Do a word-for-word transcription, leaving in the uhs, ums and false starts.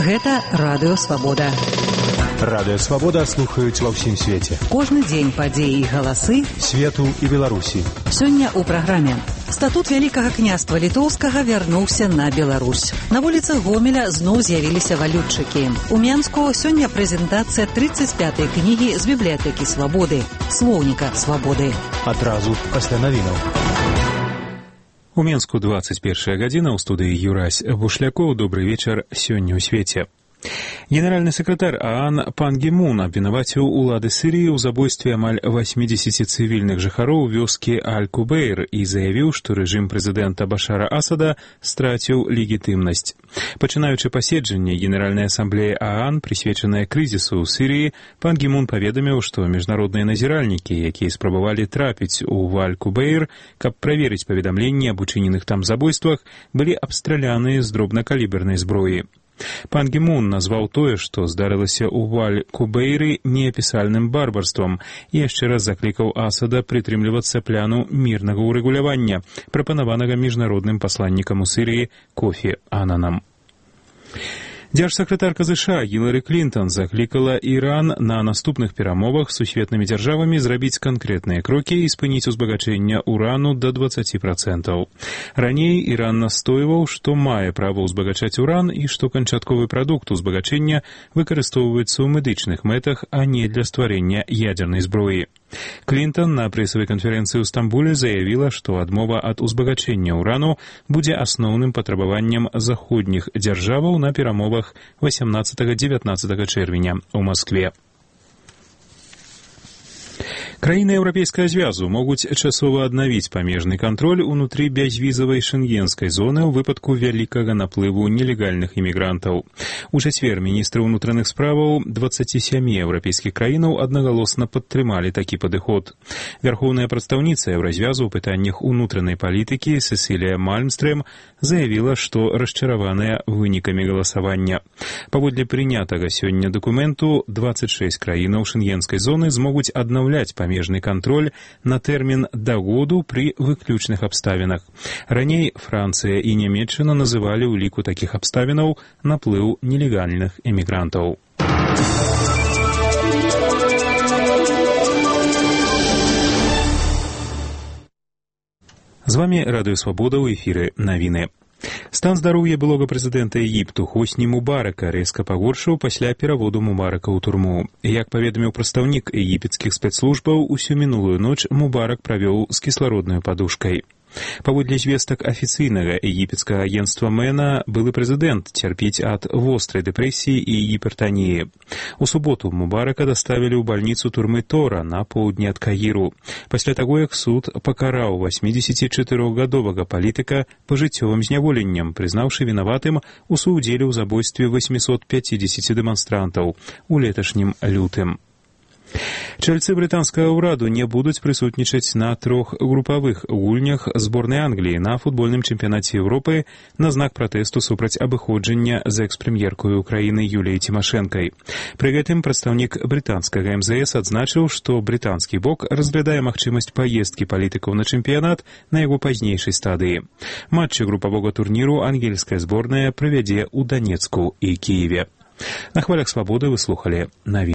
Гэта Радыё Свабода. Радыё Свабода слухаюць ва ўсім свеце. Кожны дзень падзеі і галасы свету і Беларусі. Сёння ў праграме. Статут Вялікага княства Літоўскага вярнуўся на Беларусь. На вуліцах Гомеля зноў з'явіліся валютчыкі. У Менску сёння прэзентацыя трыццаць пятай кнігі з бібліятэкі Свабоды, слоўніка Свабоды. Адразу пасля навінаў. У Менску двадцать первая гадзіна, ў студыі Юрась Бушлякоў. Добрый вечар сёння ў свеце. Генеральны сакратар ААН Пан Гі Мун абвінаваціў улады Сірыі ў забойстве амаль восьмидесяти цывільных жыхароў вёскі Аль-Кубейр і заявіў, што рэжым прэзідэнта Башара Асада страціў легітымнасць. Пачынаючы паседжанне Генеральнай асамблеі ААН, прысвечанае крызісу ў Сірыі, Пан Гі Мун паведаміў, што міжнародныя назіральнікі, якія спрабавалі трапіць у Аль-Кубейр, каб праверыць паведамленні аб учыненых там забойствах, былі абстраляны з дробнакалібернай зброі. Пан Гі Мун назваў тое, што здарылася ў Аль-Кубейры, неапісальным барбарствам і яшчэ раз заклікаў Асада прытрымлівацца пляну мірнага ўрэгулявання, прапанаванага міжнародным пасланнікам у Сірыі Кофі Ананам. Дзяржсакратарка ЗША Гілары Клінтон заклікала Іран на наступных перамовах з сусветнымі дзяржавамі зрабіць канкрэтныя крокі і спыніць узбагачэнне урану да двадцати процентаў. Раней Іран настойваў, што мае права ўзбагачаць уран і што канчатковы прадукт узбагачэння выкарыстоўваецца ў медычных мэтах, а не для стварэння ядзернай зброі. Клінтон на прэсавай канферэнцыі ў Стамбуле заявіла, што адмова ад узбагачэння урану будзе асноўным патрабаваннем заходніх дзяржаваў на перамовах восемнадцатага-дзевятнаццатага чэрвеня ў Маскве. Краіны Еўрапейскага звязу могуць часова аднавіць памежны кантроль унутры бязвізавай шэнгенскай зоны ў выпадку вялікага наплыву нелегальных імігрантаў. У чацвер міністры ўнутраных справаў дваццаці сямі еўрапейскіх краінаў аднагалосна падтрымалі такі падыход. Вярхоўная прадстаўніца Еўразвязу ў пытаннях унутранай палітыкі Сесілія Мальмстрэм заявіла, што расчараваная вынікамі галасавання. Паводле прынятага сёння дакументу, дваццаць шэсць краінаў шэнгенскай зоны змогуць аднаўляць памежны Памежны кантроль на тэрмін да году пры выключных абставінах. Раней Францыя і Нямецчына называлі ў ліку такіх абставінаў наплыў нелегальных эмігрантаў. З вамі Радыё Свабода, ў эфіры навіны. Стан здароўя былога прэзідэнта Егіпту Хосні Мубарака рэзка пагоршыў пасля пераводу Мубарака ў турму. Як паведаміў прадстаўнік егіпецкіх спецслужбаў, усю мінулую ноч Мубарак правёў з кіслароднай падушкай. Паводле звестак афіцыйнага егіпецкага агенцтва Мэна, былы прэзідэнт цярпіць ад вострай дэпрэсіі і гіпертаніі. У суботу Мубарака даставілі ў бальніцу турмы Тора на поўдні ад Каіру, пасля таго, як суд пакараў восьмідзесяцічатырохгадовага палітыка пажыццёвым зняволеннем, прызнаўшы вінаватым у суудзеле ў забойстве восьмісот пяцідзесяці дэманстрантаў у леташнім лютым. Чальцы брытанскага ўраду не будуць прысутнічаць на трох групавых гульнях зборнай Англіі на футбольным чэмпіянаце Еўропы на знак пратэсту супраць абыходжання з экс-прэм'еркой Украіны Юліяй Цімашэнкай. Пры гэтым прадстаўнік брытанскага эм зэ эс адзначыў, што брытанскі бок разглядае магчымасць паездкі палітыкаў на чэмпіянат на яго пазнейшай стадыі. Матчы групавога турніру ангельская зборная правядзе ў Данецку і Кіеве. На хвалях Свабоды вы слухалі навіны.